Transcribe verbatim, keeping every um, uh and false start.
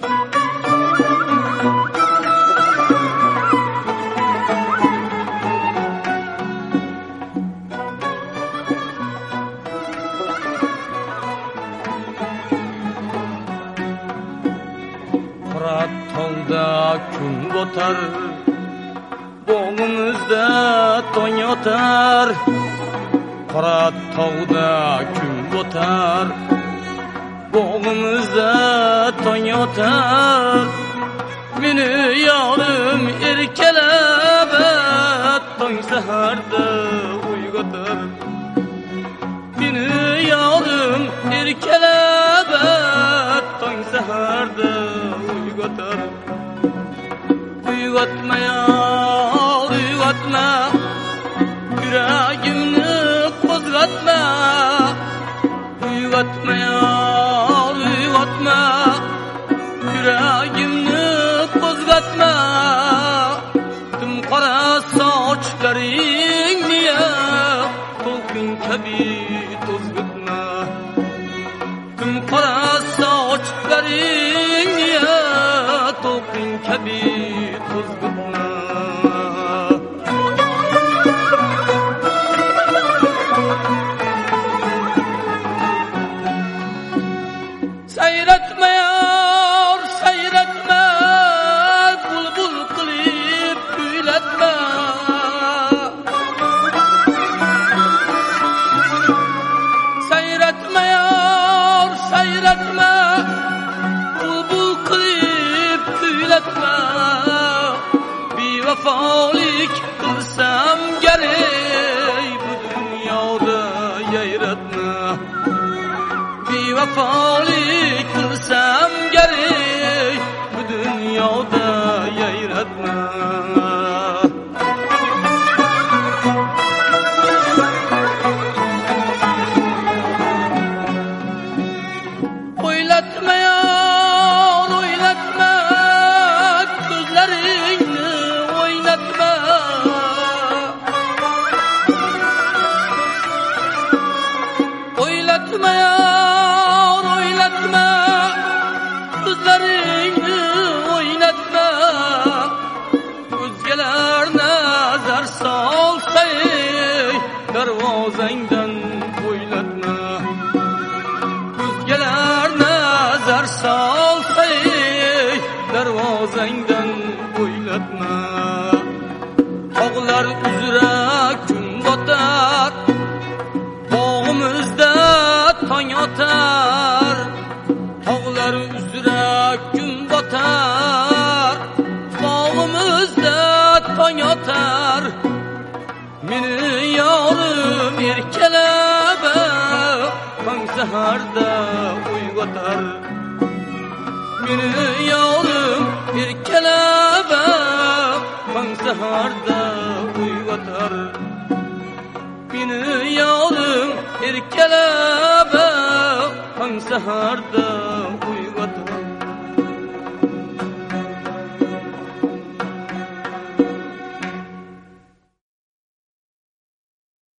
Tog'da kun botar, bo'g'imizda tong yotar. Qora tog'da kun botar, bo'g'imizda tong yotar. Meni yorim erkalab tong saharda uyg'otar. Meni yorim erkalab tong saharda uyg'otar. Uyg'otma ya, uyg'otma, yuragimni qo'zg'atma. Uyg'otma ya, uyg'otma, yuragimni qo'zg'atma. Tum qora sochlaringni to'lqin kabi to'zg'itma. Tum qora sochlaringni to'lqin kabi to'zg'itma. Sayratma yor, sayratma, bulbul qilib kuylatma. Sayratma yor, sayratma, bulbul qilib kuylatma. Bevafolik qilsam garey bu dunyoda yayratma. Bevafolik qilsam garey bu dunyoda yayratma. O'ylatma yor, o'ylatma, ko'zlaringni o'ynatma. O'ylatma yor, o'ylatma, ko'zlaringni o'ynatma. O'zgalar nazar solsa, darvozangdan o'ylatma. O'zgalar nazar solsa, darvozangdan o'ylatma. Tog'lar uzra kun botar, bo'g'imizda tong yotar. Tog'lar uzra kun botar, bo'g'imizda tong yotar. Meni yorim erkalab tong saharda uyg'otar. Meni yorim erkalab tong saharda uyg'otar. Meni yorim erkalab tong saharda